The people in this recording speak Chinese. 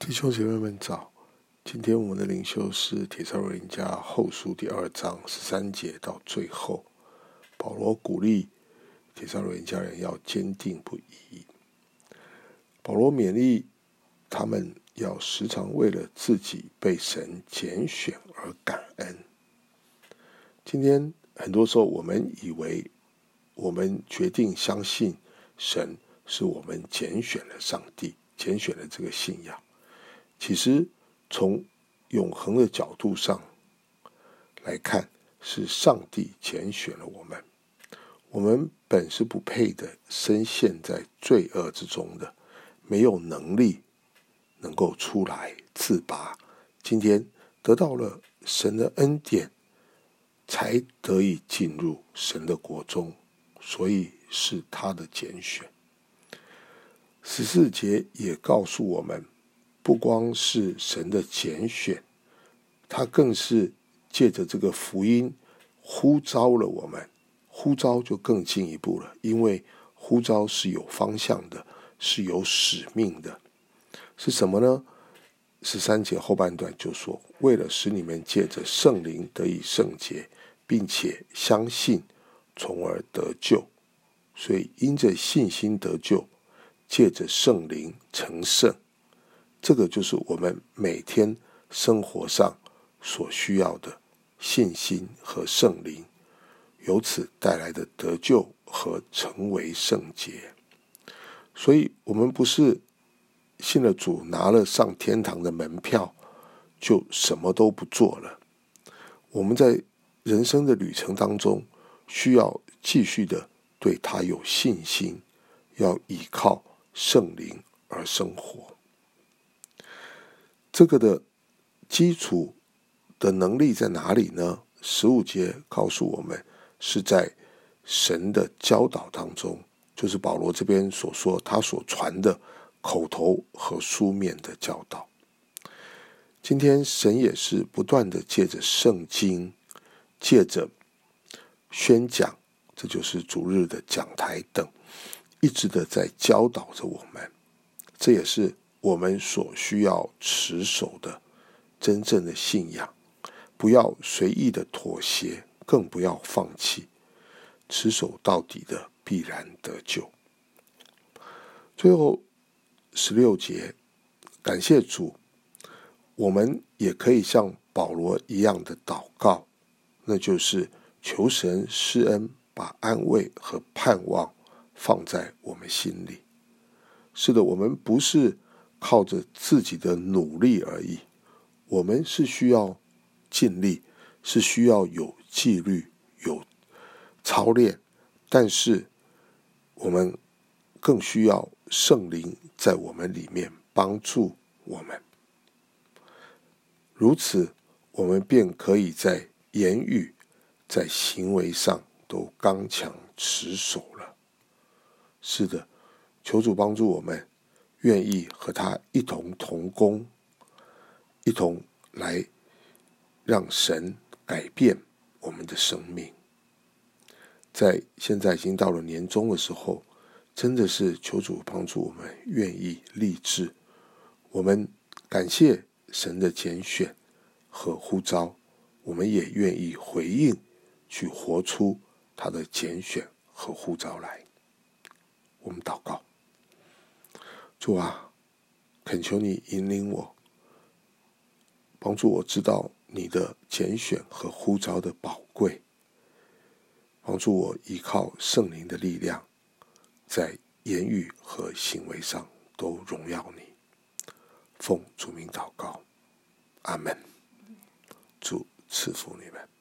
弟兄姐妹们早，今天我们的灵修是帖撒罗尼迦后书第2章13节到最后，保罗鼓励帖撒罗尼迦人要坚定不移。保罗勉励他们要时常为了自己被神拣选而感恩。今天很多时候我们以为我们决定相信神是我们拣选了上帝，拣选了这个信仰。其实从永恒的角度上来看，是上帝拣选了我们。我们本是不配的，深陷在罪恶之中的，没有能力能够出来自拔。今天得到了神的恩典，才得以进入神的国中，所以是他的拣选。14节也告诉我们，不光是神的拣选，他更是借着这个福音呼召了我们。呼召就更进一步了，因为呼召是有方向的，是有使命的。是什么呢？13节后半段就说，为了使你们借着圣灵得以圣洁，并且相信，从而得救。所以因着信心得救，借着圣灵成圣。这个就是我们每天生活上所需要的信心和圣灵，由此带来的得救和成为圣洁。所以我们不是信了主，拿了上天堂的门票，就什么都不做了。我们在人生的旅程当中，需要继续的对他有信心，要依靠圣灵而生活。这个的基础的能力在哪里呢？15节告诉我们，是在神的教导当中，就是保罗这边所说他所传的口头和书面的教导。今天神也是不断的借着圣经，借着宣讲，这就是主日的讲台等，一直的在教导着我们。这也是我们所需要持守的真正的信仰，不要随意的妥协，更不要放弃，持守到底的必然得救。最后16节，感谢主，我们也可以像保罗一样的祷告，那就是求神施恩，把安慰和盼望放在我们心里。是的，我们不是靠着自己的努力而已，我们是需要尽力，是需要有纪律，有操练，但是我们更需要圣灵在我们里面帮助我们。如此，我们便可以在言语、在行为上都刚强持守了。是的，求主帮助我们，愿意和他一同同工，一同来让神改变我们的生命。在现在已经到了年终的时候，真的是求主帮助我们愿意立志。我们感谢神的拣选和呼召，我们也愿意回应，去活出他的拣选和呼召来。我们祷告，主啊，恳求你引领我，帮助我知道你的拣选和呼召的宝贵，帮助我依靠圣灵的力量，在言语和行为上都荣耀你。奉主名祷告，阿们。主赐福你们。